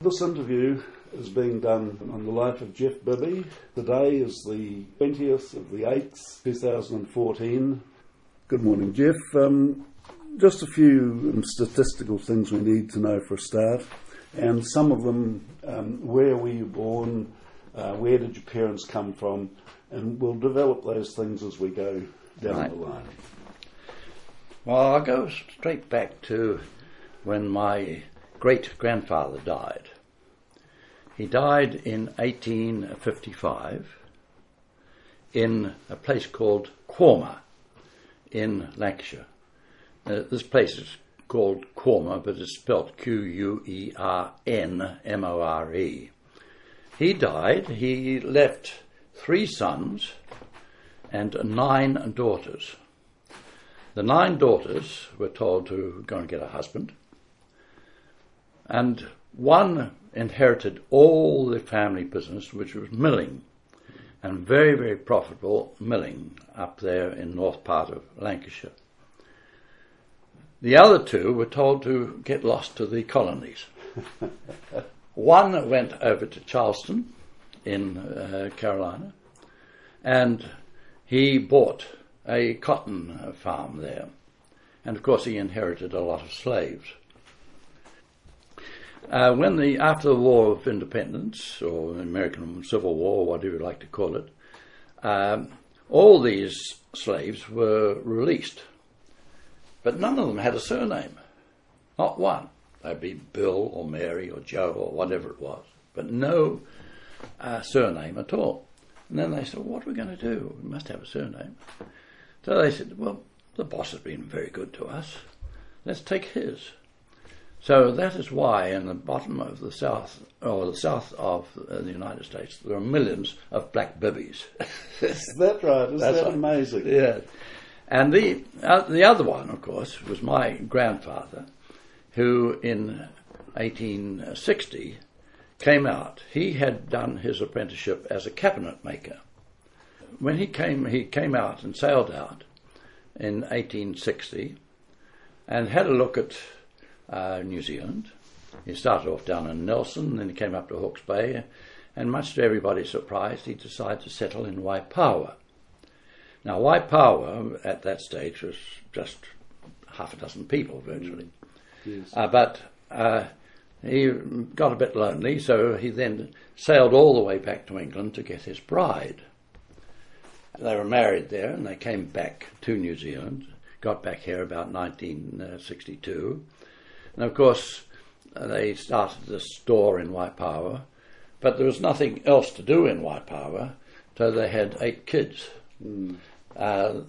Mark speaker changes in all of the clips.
Speaker 1: This interview is being done on the life of Jeff Bibby. Today is the 20th of the 8th, 2014. Good morning, Jeff. Just a few statistical things we need to know for a start, and some of them, where were you born, where did your parents come from, and we'll develop those things as we go down the line.
Speaker 2: Well, I'll go straight back to when my great-grandfather died. He died in 1855 in a place called Quormer in Lancashire. This place is called Quormer, but it's spelt Quernmore. He died. He left 3 sons and 9 daughters. The 9 daughters were told to go and get a husband, and one inherited all the family business, which was milling, and very, very profitable milling up there in north part of Lancashire. The other 2 were told to get lost to the colonies. One went over to Charleston in Carolina, and he bought a cotton farm there. And of course he inherited a lot of slaves. After the War of Independence, or the American Civil War, whatever you like to call it, all these slaves were released. But none of them had a surname. Not one. They'd be Bill or Mary or Joe or whatever it was. But no surname at all. And then they said, what are we going to do? We must have a surname. So they said, well, the boss has been very good to us. Let's take his. So that is why in the bottom of the south, or the south of the United States, there are millions of black bibbies.
Speaker 1: Is that right? Is that amazing?
Speaker 2: Yeah. And the other one, of course, was my grandfather, who in 1860 came out. He had done his apprenticeship as a cabinet maker. When he came out and sailed out in 1860 and had a look at New Zealand. He started off down in Nelson, then he came up to Hawke's Bay, and much to everybody's surprise, he decided to settle in Waipawa. Now, Waipawa at that stage was just half a dozen people, virtually.
Speaker 1: Yes.
Speaker 2: But he got a bit lonely, so he then sailed all the way back to England to get his bride. They were married there, and they came back to New Zealand, got back here about 1962. And of course, they started this store in Waipawa, but there was nothing else to do in Waipawa, so they had 8 kids. 4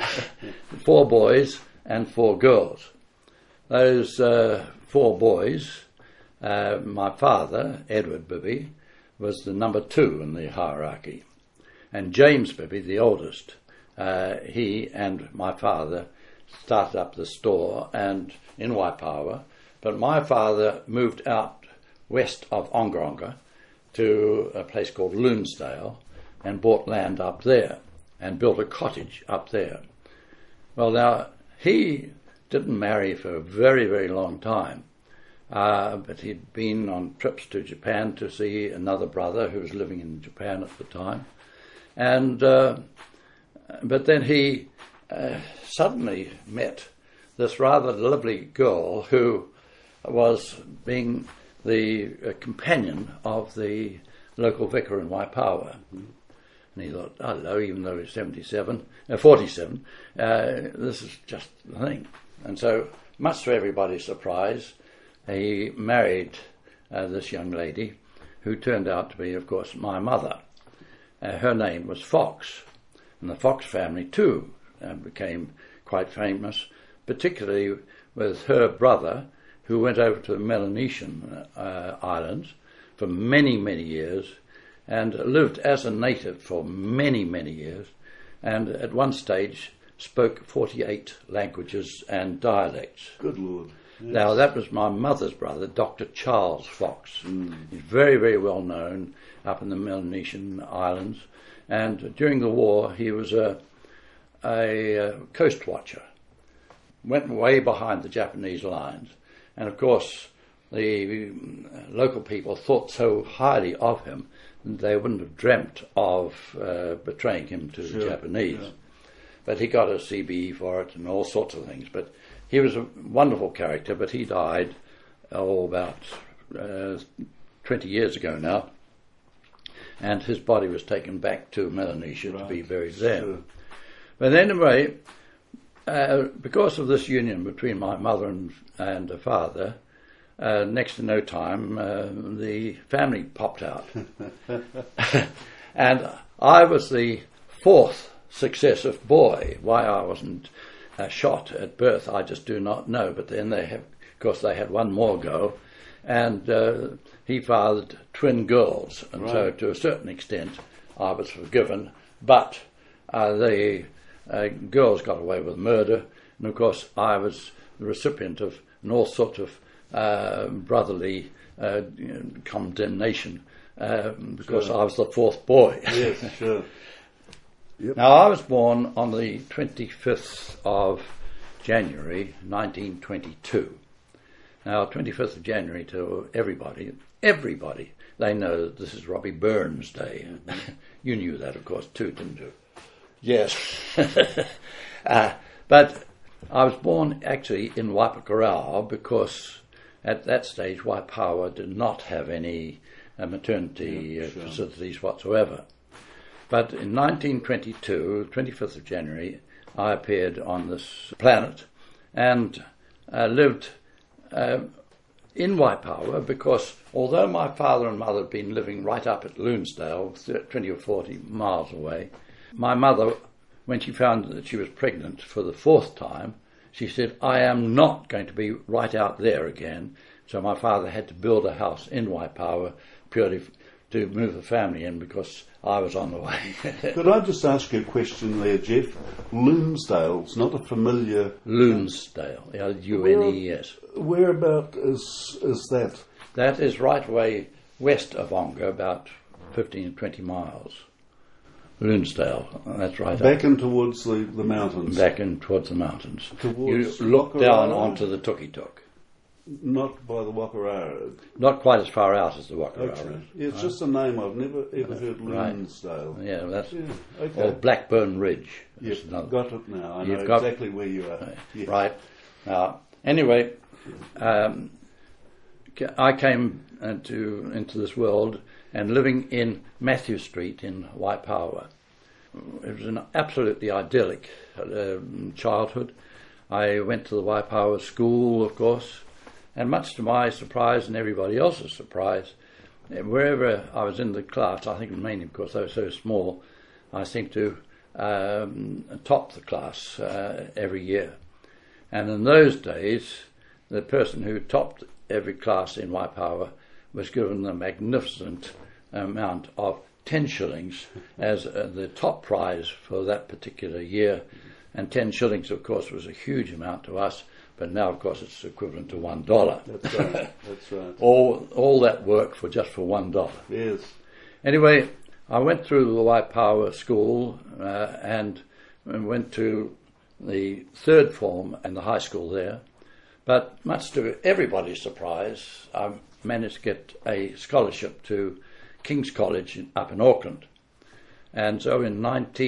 Speaker 2: boys and 4 girls. Those 4 boys, my father, Edward Bibby, was the number 2 in the hierarchy. And James Bibby, the oldest, he and my father started up the store and in Waipawa, but my father moved out west of Ongeronga to a place called Loonsdale and bought land up there and built a cottage up there. Well, now, he didn't marry for a very, very long time, but he'd been on trips to Japan to see another brother who was living in Japan at the time. And but then he suddenly met this rather lovely girl who was being the companion of the local vicar in Waipawa. And he thought, hello, even though he's 47, this is just the thing. And so, much to everybody's surprise, he married this young lady, who turned out to be, of course, my mother. Her name was Fox, and the Fox family, too, became quite famous, particularly with her brother, who went over to the Melanesian islands for many, many years, and lived as a native for many, many years, and at one stage spoke 48 languages and dialects.
Speaker 1: Good Lord. Yes.
Speaker 2: Now, that was my mother's brother, Dr. Charles Fox. He's very, very well known up in the Melanesian islands, and during the war he was a coast watcher. Went way behind the Japanese lines, and of course the local people thought so highly of him, they wouldn't have dreamt of betraying him to the Japanese. Yeah. But he got a CBE for it and all sorts of things. But he was a wonderful character, but he died about 20 years ago now. And his body was taken back to Melanesia to be buried there. Sure. But anyway, because of this union between my mother and her father, next to no time, the family popped out. And I was the fourth successive boy. Why I wasn't shot at birth, I just do not know. But then of course, they had one more go, and he fathered twin girls. And so to a certain extent, I was forgiven. But the girls got away with murder. And of course, I was the recipient of all sorts of brotherly condemnation because I was the fourth boy.
Speaker 1: Yes, sure. Yep.
Speaker 2: Now, I was born on the 25th of January 1922. Now, 25th of January to everybody, they know that this is Robbie Burns Day. You knew that, of course, too, didn't you? Yes. But I was born actually in Waipakarau because at that stage Waipawa did not have any maternity facilities whatsoever. But in 1922, 25th of January, I appeared on this planet and lived in Waipawa because although my father and mother had been living right up at Loonsdale, 20 or 40 miles away, my mother, when she found that she was pregnant for the fourth time, she said, I am not going to be right out there again. So my father had to build a house in Waipawa purely to move the family in because I was on the way.
Speaker 1: Could I just ask you a question there, Jeff? Loonsdale's not a familiar...
Speaker 2: Loonsdale, L-U-N-E-S.
Speaker 1: Whereabout is that?
Speaker 2: That is right away west of Onga, about 15 to 20 miles. Loonsdale, that's right.
Speaker 1: Back in towards the mountains.
Speaker 2: Back in towards the mountains.
Speaker 1: Towards
Speaker 2: you look down onto the Tukituk.
Speaker 1: Not by the Wakarara.
Speaker 2: Not quite as far out as the Wakarara.
Speaker 1: Okay. Yeah, it's just a name I've never ever heard. Loonsdale.
Speaker 2: Yeah, that's
Speaker 1: okay.
Speaker 2: Or Blackburn Ridge.
Speaker 1: Yep, got it now. I know exactly where you are. Yeah.
Speaker 2: Right. Now, anyway, I came into this world and living in Matthew Street in Waipawa. It was an absolutely idyllic childhood. I went to the Waipawa school, of course, and much to my surprise and everybody else's surprise, wherever I was in the class, I think mainly because they were so small, I seemed to top the class every year. And in those days, the person who topped every class in Waipawa was given the magnificent amount of 10 shillings as the top prize for that particular year. And 10 shillings, of course, was a huge amount to us, but now, of course, it's equivalent to $1.
Speaker 1: That's right, that's right.
Speaker 2: All that work for $1.
Speaker 1: Yes.
Speaker 2: Anyway, I went through the Waipawa school and went to the third form and the high school there. But much to everybody's surprise, I managed to get a scholarship to King's College up in Auckland. And so in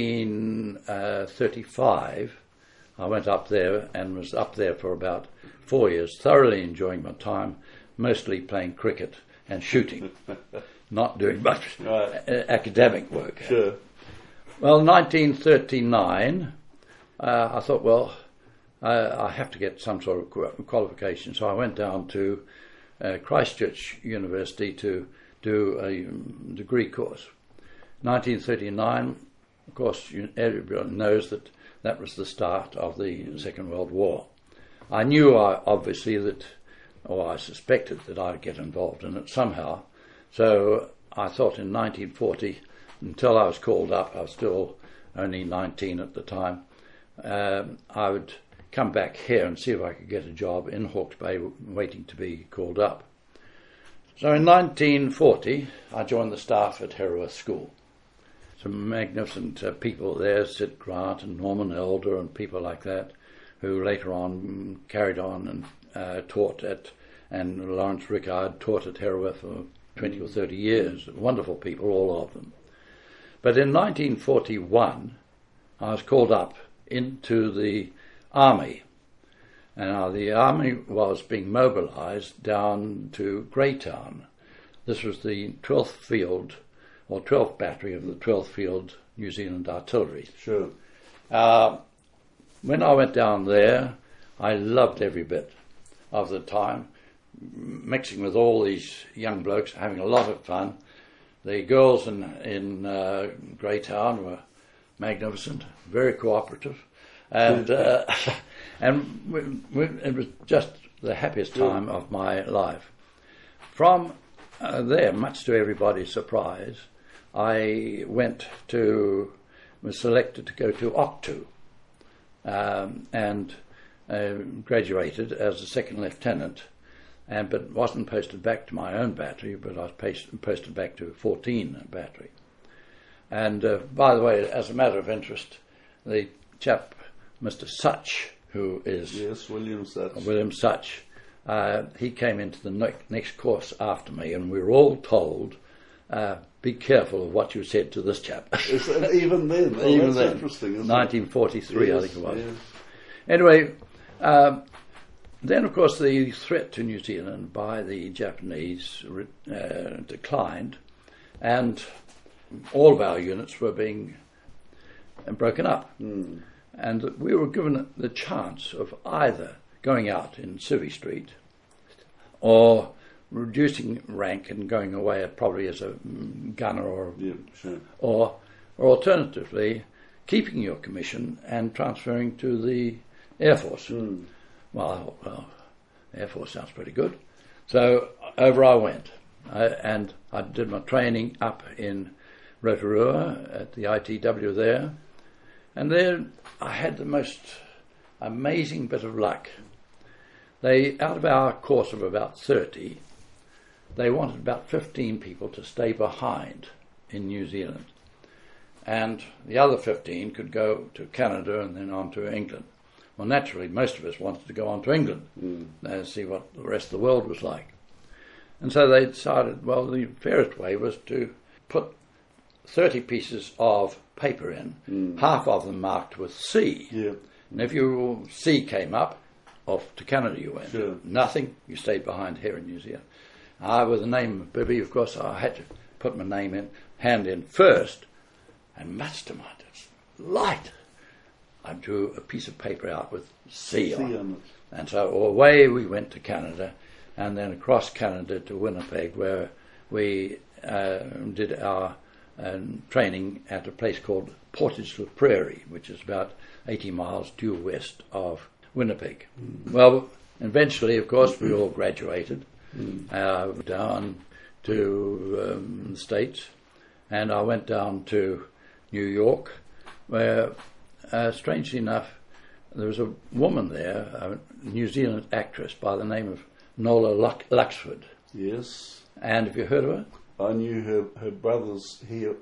Speaker 2: 1935, I went up there and was up there for about 4 years, thoroughly enjoying my time, mostly playing cricket and shooting, not doing much academic work.
Speaker 1: Sure.
Speaker 2: Well, 1939, I thought, well, I have to get some sort of qualification. So I went down to Christchurch University to do a degree course. 1939, of course, everyone knows that was the start of the Second World War. I knew, obviously, I suspected that I'd get involved in it somehow. So I thought in 1940, until I was called up, I was still only 19 at the time, I would come back here and see if I could get a job in Hawke's Bay waiting to be called up. So in 1940, I joined the staff at Heraworth School. Some magnificent people there, Sid Grant and Norman Elder and people like that, who later on carried on and taught at and Lawrence Rickard taught at Herewith for 20 or 30 years. Wonderful people, all of them. But in 1941, I was called up into the army. And now the army was being mobilised down to Greytown. This was the 12th Field, or 12th Battery of the 12th Field New Zealand Artillery.
Speaker 1: Sure.
Speaker 2: When I went down there, I loved every bit of the time, mixing with all these young blokes, having a lot of fun. The girls in Greytown were magnificent, very cooperative, and it was just the happiest time of my life. From there, much to everybody's surprise, I was selected to go to Octu, and graduated as a second lieutenant, but wasn't posted back to my own battery, but I was posted back to 14 Battery. And by the way, as a matter of interest, the chap, Mr. Such, who is...
Speaker 1: Yes, William Such.
Speaker 2: William Such, he came into the next course after me, and we were all told, be careful of what you said to this chap.
Speaker 1: Even then? Oh,
Speaker 2: even
Speaker 1: that's
Speaker 2: then.
Speaker 1: Interesting, isn't
Speaker 2: 1943,
Speaker 1: yes,
Speaker 2: I think it was.
Speaker 1: Yes.
Speaker 2: Anyway, then, of course, the threat to New Zealand by the Japanese declined, and all of our units were being broken up.
Speaker 1: Mm.
Speaker 2: And we were given the chance of either going out in Civvy Street or reducing rank and going away probably as a gunner or alternatively keeping your commission and transferring to the Air Force.
Speaker 1: Mm.
Speaker 2: Well, Air Force sounds pretty good. So over I went, and I did my training up in Rotorua at the ITW there, and then I had the most amazing bit of luck. Out of our course of about 30, they wanted about 15 people to stay behind in New Zealand, and the other 15 could go to Canada and then on to England. Well, naturally, most of us wanted to go on to England and see what the rest of the world was like. And so they decided, well, the fairest way was to put 30 pieces of paper in, half of them marked with C.
Speaker 1: Yeah.
Speaker 2: And if your C came up, off to Canada you went.
Speaker 1: Sure.
Speaker 2: Nothing, you stayed behind here in New Zealand. With the name of Bibby, of course, I had to put my hand in first, and much to my delight, I drew a piece of paper out with C on it. And so away we went to Canada, and then across Canada to Winnipeg, where we did our training at a place called Portage la Prairie, which is about 80 miles due west of Winnipeg. Well, eventually, of course, we all graduated down to the States, and I went down to New York, where, strangely enough, there was a woman there, a New Zealand actress by the name of Nola Luxford.
Speaker 1: Yes.
Speaker 2: And have you heard of her?
Speaker 1: I knew her brothers here,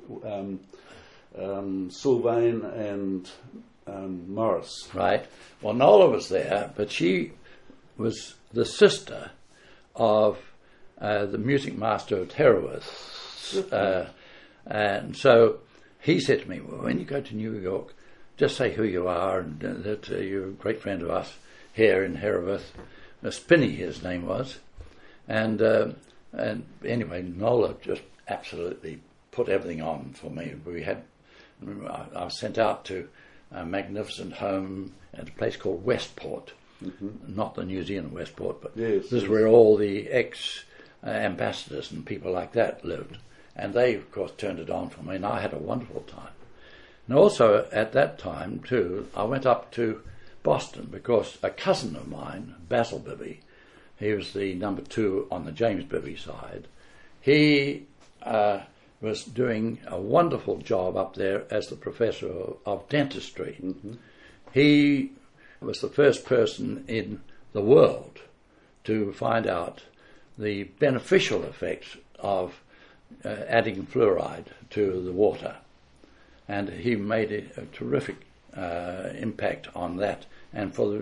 Speaker 1: Sylvain and Morris.
Speaker 2: Right. Well, Nola was there, but she was the sister of the music master at Herewith. And so he said to me, well, when you go to New York, just say who you are and that you're a great friend of us here in Herewith. Spinney, his name was. And anyway, Nola just absolutely put everything on for me. I was sent out to a magnificent home at a place called Westport, not the New Zealand Westport, but this is where all the ex-ambassadors and people like that lived. And they, of course, turned it on for me, and I had a wonderful time. And also, at that time, too, I went up to Boston because a cousin of mine, Basil Bibby, he was the number 2 on the James Bibby side, he was doing a wonderful job up there as the professor of dentistry. He was the first person in the world to find out the beneficial effects of adding fluoride to the water. And he made a terrific impact on that and for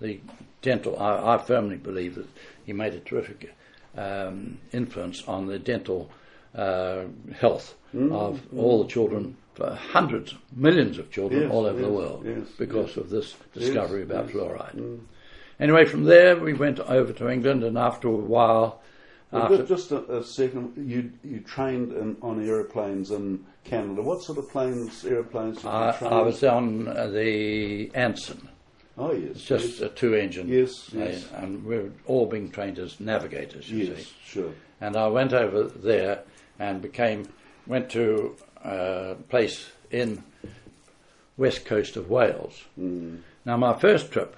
Speaker 2: the dental. I firmly believe that he made a terrific influence on the dental health of all the children, hundreds, millions of children all over the world, because of this discovery about fluoride. Anyway, from there we went over to England, and after a while...
Speaker 1: Just a second, you trained on aeroplanes in Canada. What sort of aeroplanes did you train?
Speaker 2: I was on the Anson.
Speaker 1: Oh, yes.
Speaker 2: It's just a two-engine.
Speaker 1: Yes.
Speaker 2: And we're all being trained as navigators, you see.
Speaker 1: Yes, sure.
Speaker 2: And I went over there and went to a place in west coast of Wales. Now, my first trip,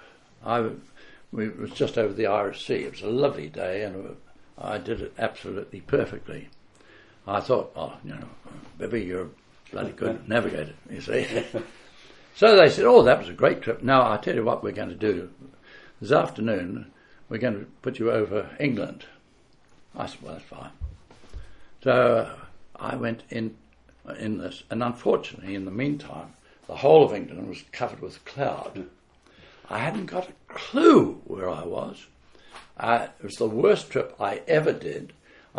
Speaker 2: we was just over the Irish Sea. It was a lovely day, and I did it absolutely perfectly. I thought, Bibby, you're a bloody good navigator, you see. So they said, that was a great trip. Now, I'll tell you what we're going to do. This afternoon, we're going to put you over England. I said, well, that's fine. So I went in this, and unfortunately, in the meantime, the whole of England was covered with cloud. I hadn't got a clue where I was. It was the worst trip I ever did.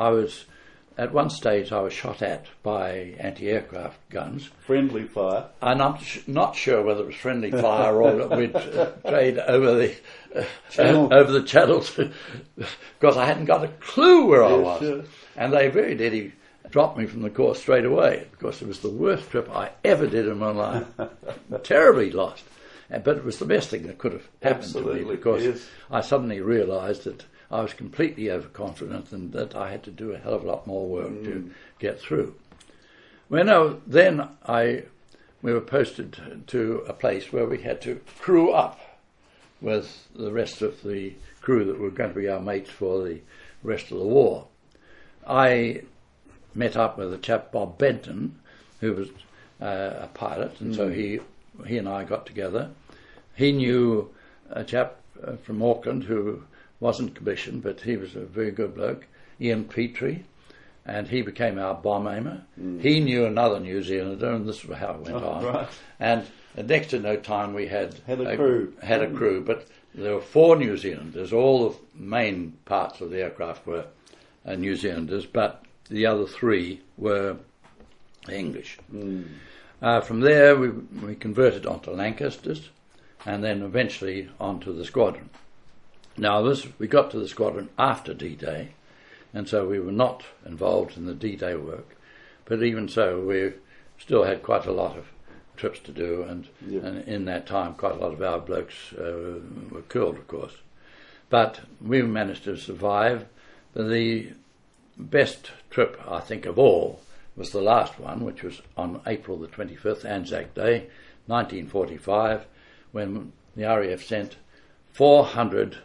Speaker 2: At one stage, I was shot at by anti-aircraft guns.
Speaker 1: Friendly fire.
Speaker 2: And I'm not sure whether it was friendly fire or we'd trade over the channels, because I hadn't got a clue where I was. Sure. And they very nearly dropped me from the course straight away, because it was the worst trip I ever did in my life. Terribly lost. But it was the best thing that could have happened to me, because I suddenly realised that I was completely overconfident and that I had to do a hell of a lot more work to get through. Well, then we were posted to a place where we had to crew up with the rest of the crew that were going to be our mates for the rest of the war. I met up with a chap, Bob Benton, who was a pilot, and so he and I got together. He knew a chap from Auckland who wasn't commissioned, but he was a very good bloke, Ian Petrie, and he became our bomb aimer. He knew another New Zealander, and this is how it went on. Right. And next to no time we had a crew, but there were 4 New Zealanders. All the main parts of the aircraft were New Zealanders, but the other 3 were English. From there, we converted onto Lancasters, and then eventually onto the squadron. Now, we got to the squadron after D-Day, and so we were not involved in the D-Day work. But even so, we still had quite a lot of trips to do, and in that time, quite a lot of our blokes were killed, of course. But we managed to survive. The best trip, I think, of all was the last one, which was on April the 25th, Anzac Day, 1945, when the RAF sent 400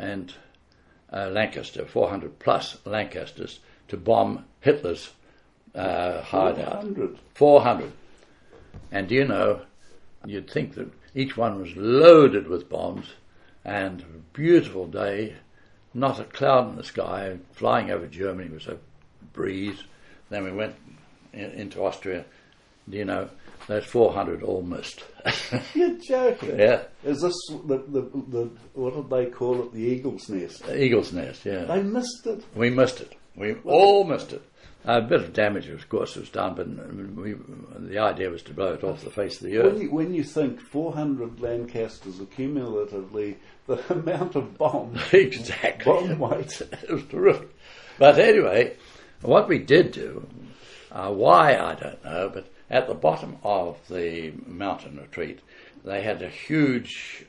Speaker 2: 400 plus Lancasters to bomb Hitler's hideout. 400. And do you know, you'd think that each one was loaded with bombs, and a beautiful day, not a cloud in the sky, flying over Germany was a breeze. Then we went into Austria. Do you know, those 400 all missed.
Speaker 1: You're joking.
Speaker 2: Yeah.
Speaker 1: Is this the what did they call it? The Eagle's Nest.
Speaker 2: Eagle's Nest, yeah.
Speaker 1: They missed it.
Speaker 2: We missed it. We all missed it. A bit of damage, of course, was done, but the idea was to blow it off the face of the earth.
Speaker 1: When you think 400 Lancasters accumulatively, the amount of bombs.
Speaker 2: Exactly.
Speaker 1: Bomb weight.
Speaker 2: It was terrific. But anyway, what we did do, why I don't know, but at the bottom of the mountain retreat, they had a huge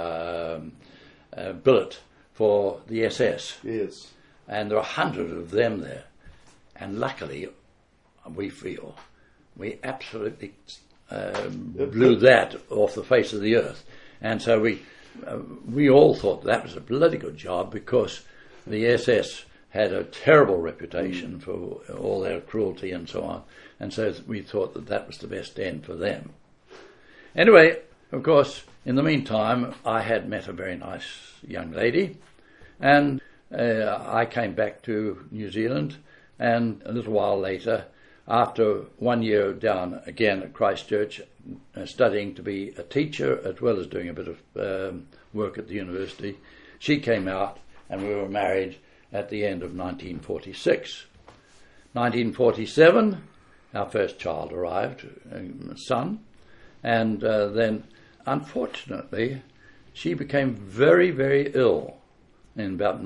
Speaker 2: billet for the SS.
Speaker 1: Yes.
Speaker 2: And there were 100 of them there. And luckily, we feel, we absolutely blew that off the face of the earth. And so we all thought that was a bloody good job, because the SS had a terrible reputation for all their cruelty and so on. And so we thought that was the best end for them. Anyway, of course, in the meantime, I had met a very nice young lady, and I came back to New Zealand, and a little while later after 1 year down again at Christchurch, studying to be a teacher as well as doing a bit of work at the university, she came out and we were married at the end of 1946. 1947, our first child arrived, a son, and then, unfortunately, she became very, very ill in about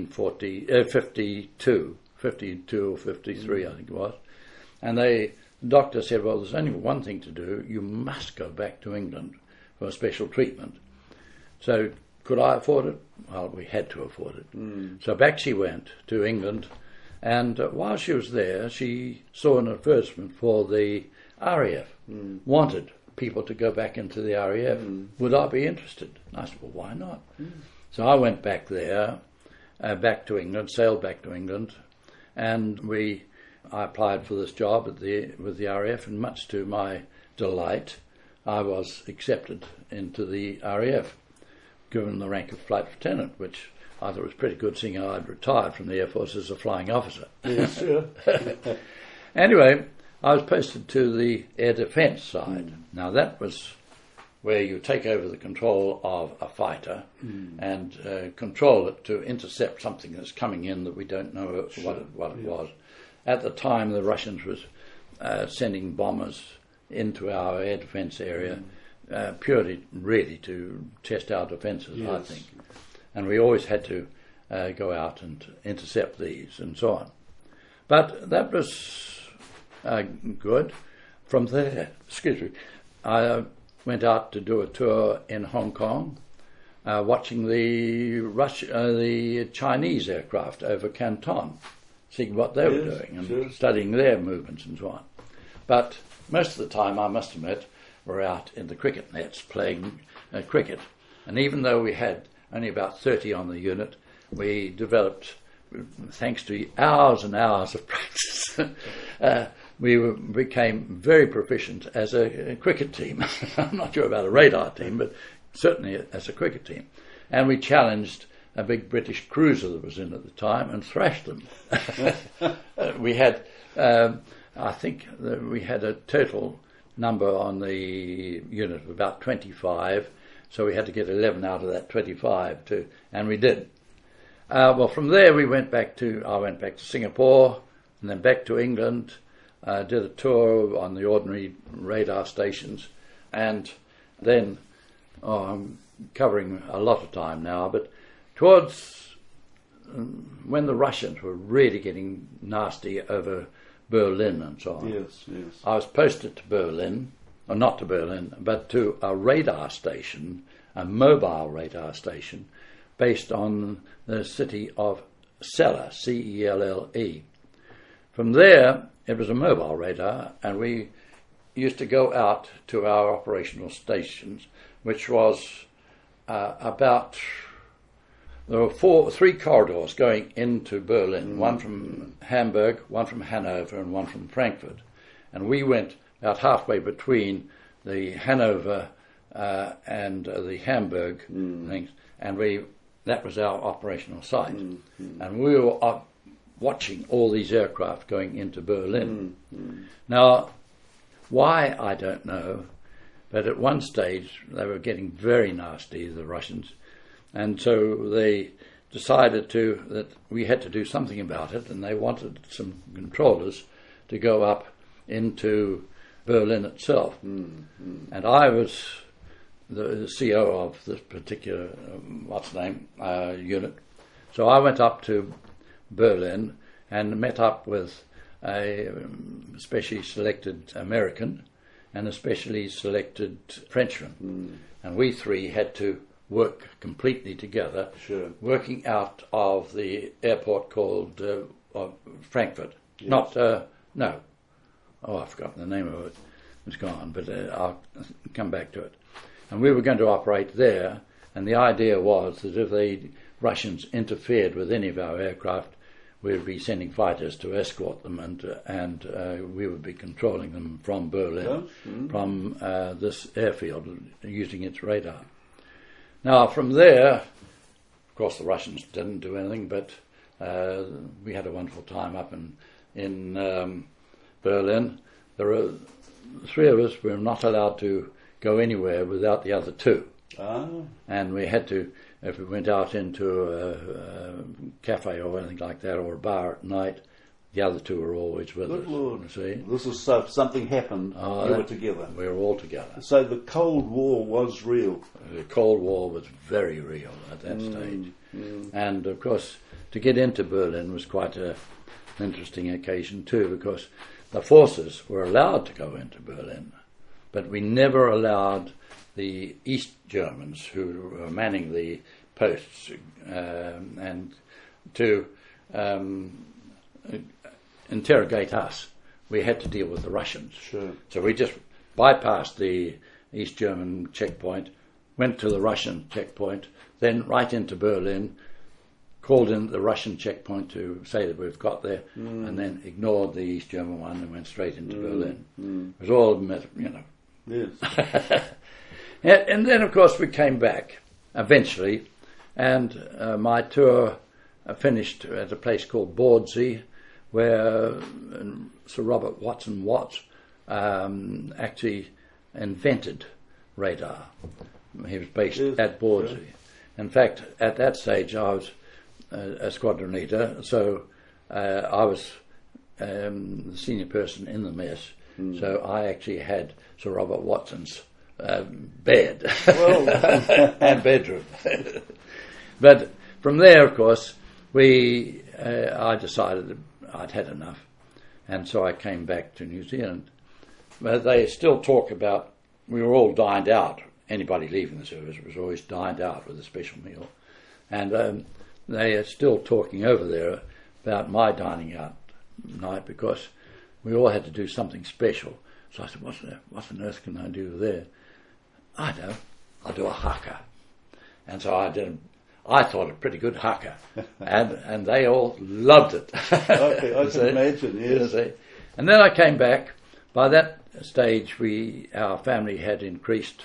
Speaker 2: 52 or 53, I think it was. And the doctor said, well, there's only one thing to do. You must go back to England for a special treatment. So could I afford it? Well, we had to afford it. So back she went to England. And while she was there, she saw an advertisement for the RAF. Wanted people to go back into the RAF. Would I be interested? And I said, well, why not? So I went back there, back to England, sailed back to England, and I applied for this job with the RAF, and much to my delight, I was accepted into the RAF, given the rank of flight lieutenant, which I thought was pretty good, seeing I'd retired from the Air Force as a flying officer.
Speaker 1: Yes, sure.
Speaker 2: Anyway, I was posted to the air defence side. Now that was where you take over the control of a fighter and control it to intercept something that's coming in that we don't know what it was. At the time, the Russians was sending bombers into our air defence area purely, really, to test our defences, I think. And we always had to go out and intercept these and so on. But that was good. From there, I went out to do a tour in Hong Kong, watching the Chinese aircraft over Canton, seeing what they were doing and studying their movements and so on. But most of the time, I must admit, we're out in the cricket nets playing cricket. And even though we had only about 30 on the unit, we developed, thanks to hours and hours of practice, we became very proficient as a cricket team. I'm not sure about a radar team, but certainly as a cricket team. And we challenged a big British cruiser that was in at the time and thrashed them. We had, I think, we had a total number on the unit of about 25, so we had to get 11 out of that 25 and we did. Well, from there I went back to Singapore and then back to England. Did a tour on the ordinary radar stations, and then I'm covering a lot of time now, but towards when the Russians were really getting nasty over Berlin and so on, I was posted to Berlin, or not to Berlin, but to a radar station, a mobile radar station, based on the city of Celle, C-E-L-L-E. From there, it was a mobile radar, and we used to go out to our operational stations, which was there were three corridors going into Berlin, one from Hamburg, one from Hanover, and one from Frankfurt. And we went about halfway between the Hanover and the Hamburg things, and that was our operational site. And we were watching all these aircraft going into Berlin. Now, why, I don't know, but at one stage they were getting very nasty, the Russians, and so they decided that we had to do something about it, and they wanted some controllers to go up into Berlin itself. And I was the CO of this particular, unit. So I went up to Berlin and met up with a specially selected American and a specially selected Frenchman. And we three had to work completely together, working out of the airport called Frankfurt. I've forgotten the name of it. It's gone, but I'll come back to it. And we were going to operate there, and the idea was that if the Russians interfered with any of our aircraft, we would be sending fighters to escort them, and we would be controlling them from Berlin, from this airfield, using its radar. Now, from there, of course, the Russians didn't do anything, but we had a wonderful time up in Berlin, there were three of us were not allowed to go anywhere without the other two.
Speaker 1: Ah.
Speaker 2: And we had to, if we went out into a cafe or anything like that, or a bar at night, the other two were always with
Speaker 1: Good
Speaker 2: us.
Speaker 1: Lord.
Speaker 2: You see?
Speaker 1: This is so, if something happened, you were together.
Speaker 2: We were all together.
Speaker 1: So the Cold War was real.
Speaker 2: The Cold War was very real at that stage. And, of course, to get into Berlin was quite an interesting occasion too, because the forces were allowed to go into Berlin, but we never allowed the East Germans who were manning the posts and to interrogate us. We had to deal with the Russians.
Speaker 1: Sure.
Speaker 2: So we just bypassed the East German checkpoint, went to the Russian checkpoint, then right into Berlin, called in the Russian checkpoint to say that we've got there, and then ignored the East German one and went straight into Berlin. It was all,
Speaker 1: Yes.
Speaker 2: And then, of course, we came back eventually, and my tour finished at a place called Bawdsey, where Sir Robert Watson Watt actually invented radar. He was based at Bawdsey. Sure. In fact, at that stage, I was a squadron leader, so I was the senior person in the mess. So I actually had Sir Robert Watson's bed and bedroom. But from there, of course, I decided that I'd had enough, and so I came back to New Zealand. But they still talk about, we were all dined out. Anybody leaving the service was always dined out with a special meal. And they are still talking over there about my dining out night, because we all had to do something special. So I said, what on earth can I do there? I don't know, I'll do a haka. And so I thought a pretty good haka. and they all loved it.
Speaker 1: Okay, I can imagine, yes.
Speaker 2: And then I came back. By that stage, our family had increased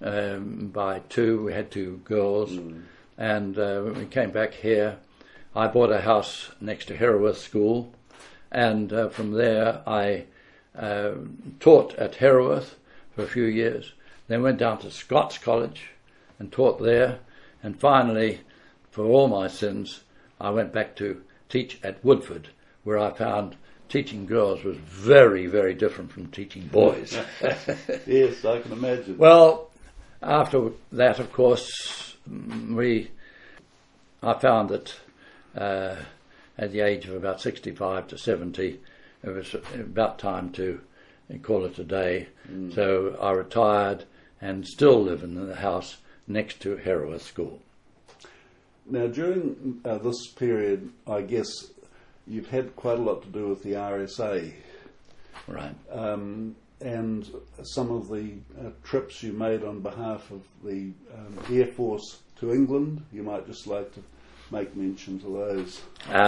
Speaker 2: by two. We had two girls. And when we came back here, I bought a house next to Herewith School, and from there I taught at Herewith for a few years, then went down to Scots College and taught there, and finally, for all my sins, I went back to teach at Woodford, where I found teaching girls was very, very different from teaching boys.
Speaker 1: Yes, I can imagine.
Speaker 2: Well, after that, of course, I found that at the age of about 65 to 70, it was about time to call it a day. So I retired and still live in the house next to Herewith School.
Speaker 1: Now, during this period, I guess you've had quite a lot to do with the RSA.
Speaker 2: Right.
Speaker 1: And some of the trips you made on behalf of the Air Force to England, you might just like to make mention to those.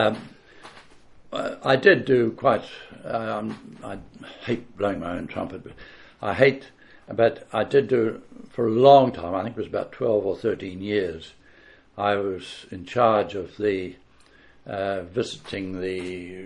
Speaker 2: I did do quite, I hate blowing my own trumpet, but I did do for a long time. I think it was about 12 or 13 years. I was in charge of the visiting the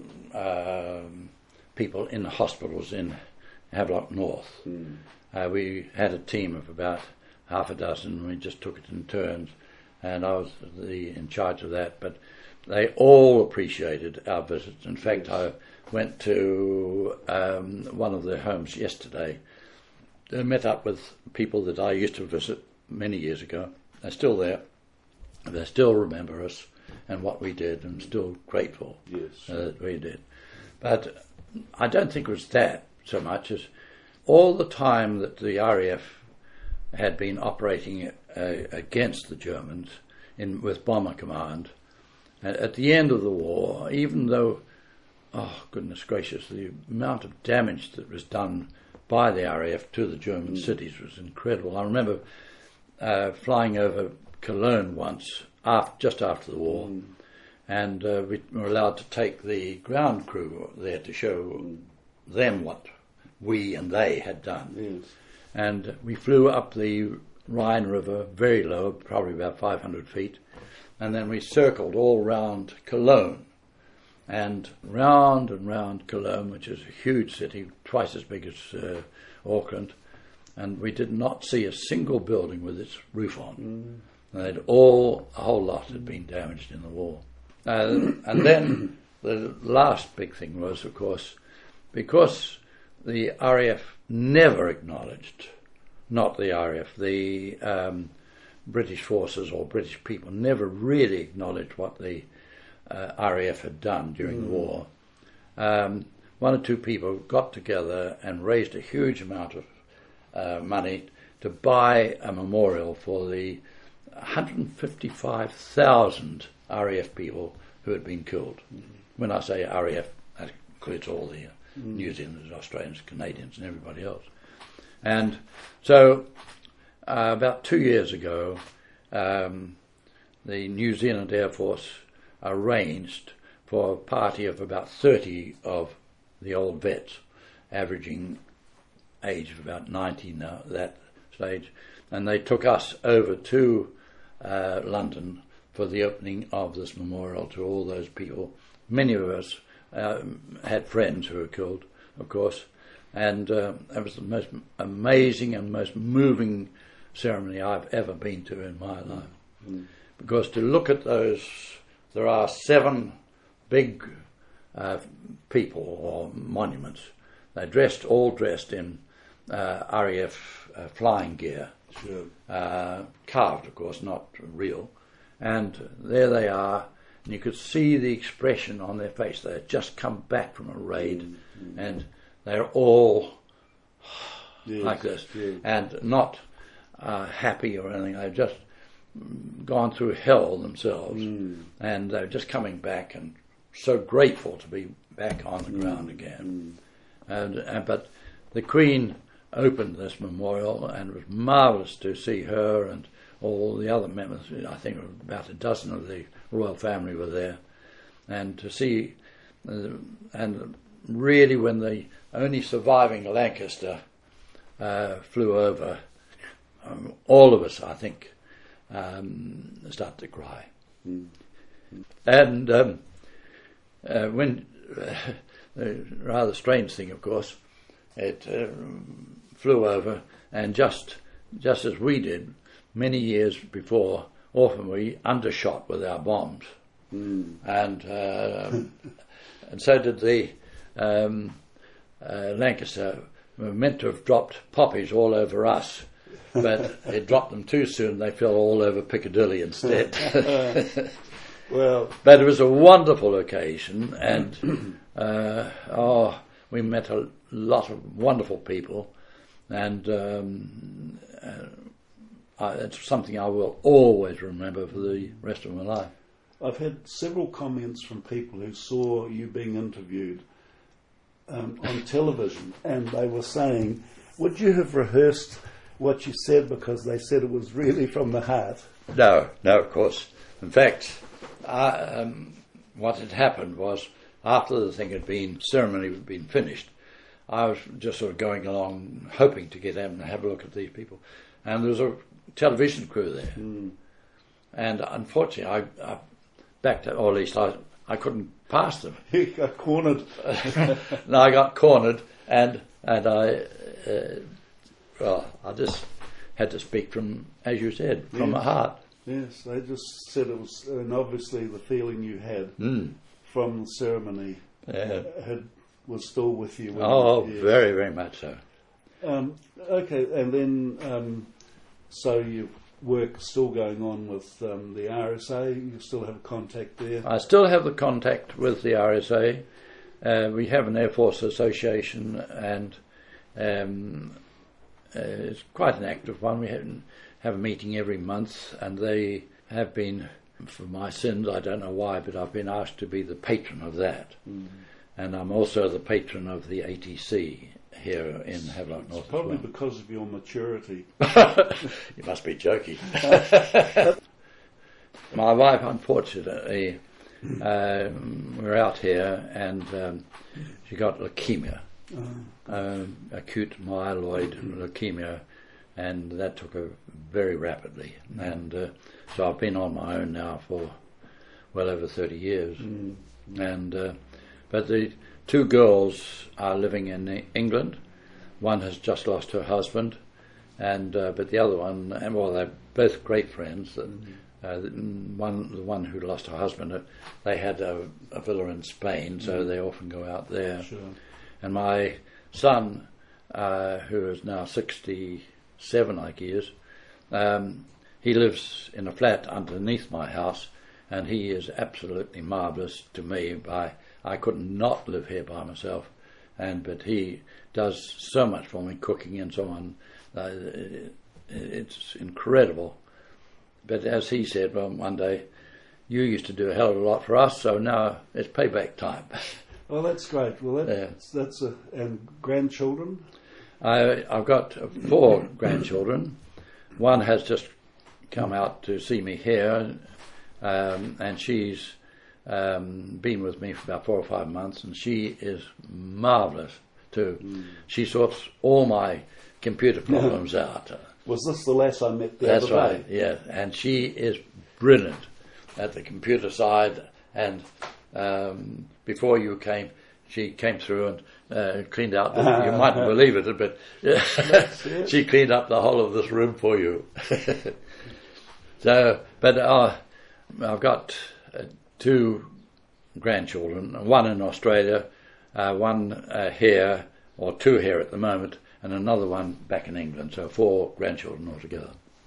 Speaker 2: people in the hospitals in Havelock North. We had a team of about half a dozen. We just took it in turns, and I was in charge of that. But they all appreciated our visits. In fact, I went to one of their homes yesterday. I met up with people that I used to visit many years ago. They're still there. They still remember us and what we did, and still grateful that we did. But I don't think it was that so much as all the time that the RAF had been operating against the Germans with Bomber Command. At the end of the war, even though, oh goodness gracious, the amount of damage that was done by the RAF to the German cities was incredible. I remember flying over Cologne once, just after the war, and we were allowed to take the ground crew there to show them what we and they had done.
Speaker 1: Yes.
Speaker 2: And we flew up the Rhine River very low, probably about 500 feet, and then we circled all round Cologne. and round Cologne, which is a huge city, twice as big as Auckland, and we did not see a single building with its roof on. A whole lot had been damaged in the war. And then the last big thing was, of course, because the RAF never acknowledged, not the RAF, the British forces or British people never really acknowledged what the RAF had done during the war. One or two people got together and raised a huge amount of money to buy a memorial for the 155,000 RAF people who had been killed. When I say RAF, that includes all the New Zealanders, Australians, Canadians and everybody else. And so about 2 years ago, the New Zealand Air Force arranged for a party of about 30 of the old vets, averaging age of about 90 now at that stage, and they took us over to London for the opening of this memorial to all those people. Many of us had friends who were killed, of course, and it was the most amazing and most moving ceremony I've ever been to in my life. Because to look at those, there are 7 big people or monuments. They're all dressed in RAF flying gear, carved, of course, not real. And there they are, and you could see the expression on their face. They had just come back from a raid, and they're all like this, and not happy or anything. They've just gone through hell themselves, and they're just coming back and so grateful to be back on the ground again. But the Queen opened this memorial, and it was marvellous to see her and all the other members. I think about a dozen of the royal family were there, and to see, and really when the only surviving Lancaster flew over, all of us, I think, started to cry. And when the rather strange thing, of course, it flew over, and just as we did many years before, often we undershot with our bombs, and so did the Lancaster. We were meant to have dropped poppies all over us, but it dropped them too soon. They fell all over Piccadilly instead.
Speaker 1: Well,
Speaker 2: but it was a wonderful occasion, and we met a lot of wonderful people, and it's something I will always remember for the rest of my life.
Speaker 1: I've had several comments from people who saw you being interviewed on television, and they were saying, would you have rehearsed what you said, because they said it was really from the heart?
Speaker 2: No, of course. In fact, what had happened was, after the ceremony had been finished, I was just sort of going along, hoping to get out and have a look at these people. And there was a television crew there. And unfortunately, I backed up, or at least I couldn't pass them.
Speaker 1: You got cornered.
Speaker 2: No, I got cornered, and I just had to speak from, as you said, from the heart.
Speaker 1: Yes, they just said it was, and obviously the feeling you had from the ceremony was still with you.
Speaker 2: Very, very much so.
Speaker 1: Okay, and then so your work is still going on with the RSA. You still have contact there?
Speaker 2: I still have the contact with the RSA. We have an Air Force Association, and it's quite an active one. We have a meeting every month, and they have been, for my sins, I don't know why, but I've been asked to be the patron of that. And I'm also the patron of the ATC here in Havelock North.
Speaker 1: Probably because of your maturity.
Speaker 2: You must be joking. My wife, unfortunately, we're out here, and she got leukemia, acute myeloid leukemia, and that took her very rapidly. And so I've been on my own now for well over 30 years. And but the two girls are living in England. One has just lost her husband, and but the other one, and well, they're both great friends. The one who lost her husband, they had a villa in Spain, so they often go out there.
Speaker 1: Sure.
Speaker 2: And my son, who is now 67, I guess, he lives in a flat underneath my house, and he is absolutely marvellous to me. I could not live here by myself, but he does so much for me, cooking and so on. It's incredible. But as he said, well, one day, you used to do a hell of a lot for us, so now it's payback time.
Speaker 1: Well, that's great. Well, that's and grandchildren?
Speaker 2: I've got 4 grandchildren. One has just come out to see me here, and she's been with me for about 4 or 5 months, and she is marvellous too. She sorts all my computer problems out.
Speaker 1: Was this the lass I met the other day?
Speaker 2: That's right, yeah. And she is brilliant at the computer side, and before you came, she came through and cleaned out, you mightn't believe it, but she cleaned up the whole of this room for you. So, but I've got 2 grandchildren, one in Australia, one here, or 2 here at the moment, and another one back in England, so 4 grandchildren altogether.